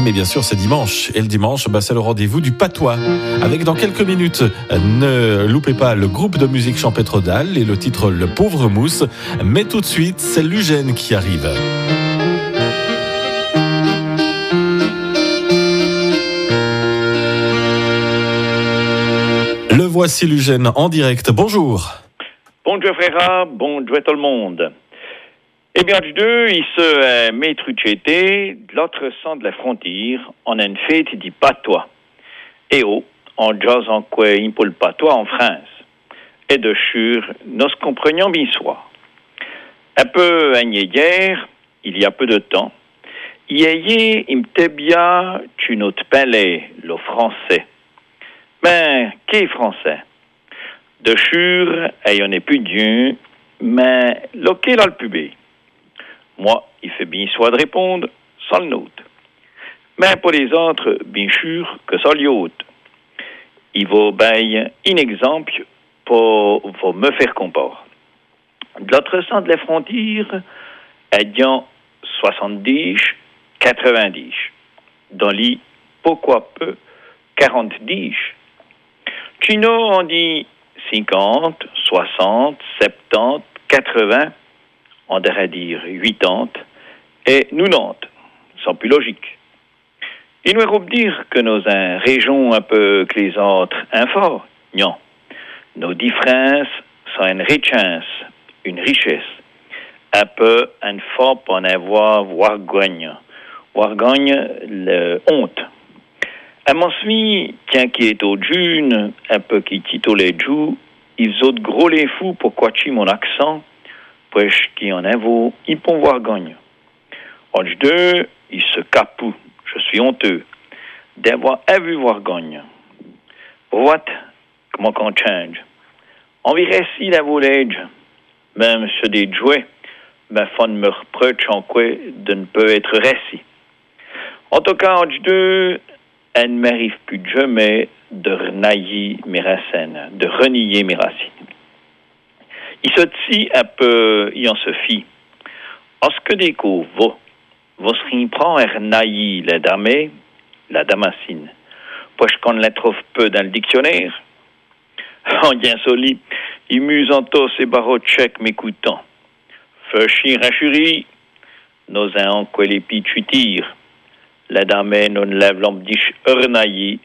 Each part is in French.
mais bien sûr, c'est dimanche. Et le dimanche, c'est le rendez-vous du patois. Avec dans quelques minutes, ne loupez pas le groupe de musique Champêtre-Odal et le titre Le Pauvre Mousse. Mais tout de suite, c'est Lugène qui arrive. Le voici Lugène en direct. Bonjour. Bonjour frère, bonjour tout le monde. Eh bien, du deux, il se met truchété de l'autre sens de la frontière en une fête du patois. Et en jazz en quoi il peut le patois en France. Et de sûr, nous comprenions bien soir. Un peu hier, il y a peu de temps, hier, il me bien tu notre palais, le français. Ben, qui est français? De sûr, il y en a plus d'un, mais lequel a le pubé? Moi, il fait bien soit de répondre sans le nôtre. Mais pour les autres, bien sûr que ça l'autre. Il vaut bien un exemple pour me faire comparer. De l'autre sens de la frontière, il y a 70, 90. Dans les pourquoi peu 40. Chino, on dit 50, 60, 70, 80, on devrait dire 80 et 90. C'est plus logique. Il nous faut dire que nos régions un peu que les autres fort. Non. Nos différences sont une richesse. Un peu un fort pour en avoir wargogne. Wargogne, le honte. À mon suivi, tiens qui est au june, un peu qui tito les joues, ils ont gros les fous pour quacher mon accent, puis qui en vaut, ils pourront voir gagne. En deux, ils se capouent. Je suis honteux d'avoir vu voir gagne. What? Comment qu'on change? On verrait si la volage, même sur des jouets, ma femme me reproche en quoi de ne peut être récit. En tout cas, en deux, elle ne m'arrive plus jamais de renier mes racines, de renier mes racines. Il se dit un peu, il en se fie. Est-ce que des coups vous se prend à renier la damascine, parce qu'on la trouve peu dans le dictionnaire? En bien soli, il muse en tous ces barreaux tchèques m'écoutant. Feu chien rachuri, nos un quoi les pichus tirent. La dame non lève l'omdiche ornaillé.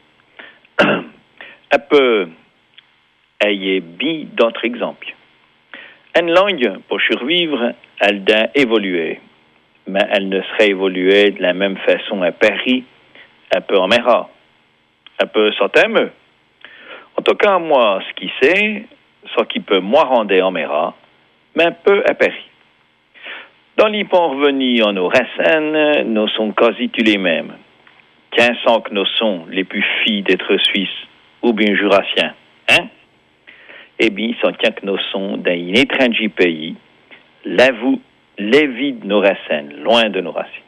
Un peu, ayez bien d'autres exemples. Une langue, pour survivre, elle doit évoluer. Mais elle ne serait évoluée de la même façon à Paris, un peu en Mera, un peu sans thème. En tout cas, moi, ce qui sait, ce qui peut moi rendre en Mera, mais un peu à Paris. Dans les ponts revenus en nos racines, nous sommes quasi tous les mêmes. 15 ans que nous sommes les plus filles d'être suisses ou bien jurassiens. Hein? Eh bien, sans tient que nous sommes dans un étranger pays, l'avoue, les vies de nos racines, loin de nos racines.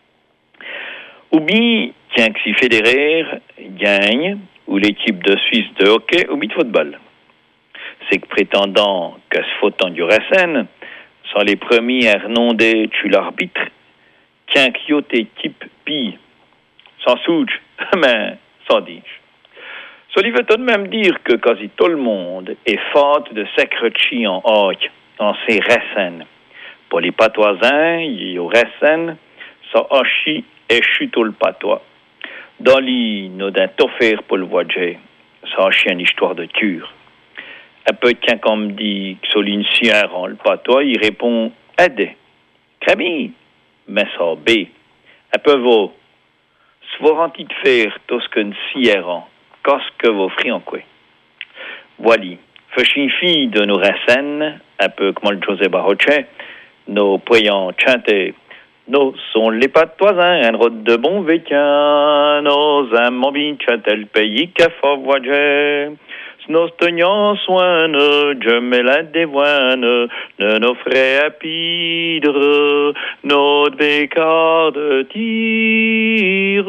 Ou bien, tiens que si Federer gagne, ou l'équipe de Suisse de hockey ou bien de football. C'est que prétendant que ce faut en du racine, sont les premiers à renonder tu l'arbitre, qu'un kyote type pille, sans souche, mais sans dire. Cela veut tout de même dire que quasi tout le monde est faute de sacre-chi en hoc, en ses racines. Pour les patoisins, il y a racines, ça ochi et chuto le patois. Dans les nos d'un toffer pour le voyager, ça ochi une histoire de cure. Un peu tiens qu'on me dit que Soline Sierra, le patois, il répond aide. Camille, mais ça B. Un peu vaut. Si vous rentez de faire tout ce qu'une Sierra, qu'est-ce que vous ferez en quoi? Voilà. Fâchez une fille de nos racines, un peu comme le José Baroche, nos poyants chanter. Nous sont les patoisins, un route de bon vécan, nos amants bien chanter le pays qu'a fait voyager. Nos tenions soin, je mets la dévoine, ne nos frais à pidre, notre bécard de tire.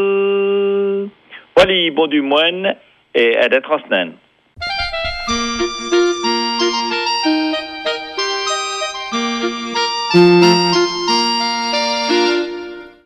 Voilà, bon du moine et à d'être en semaine.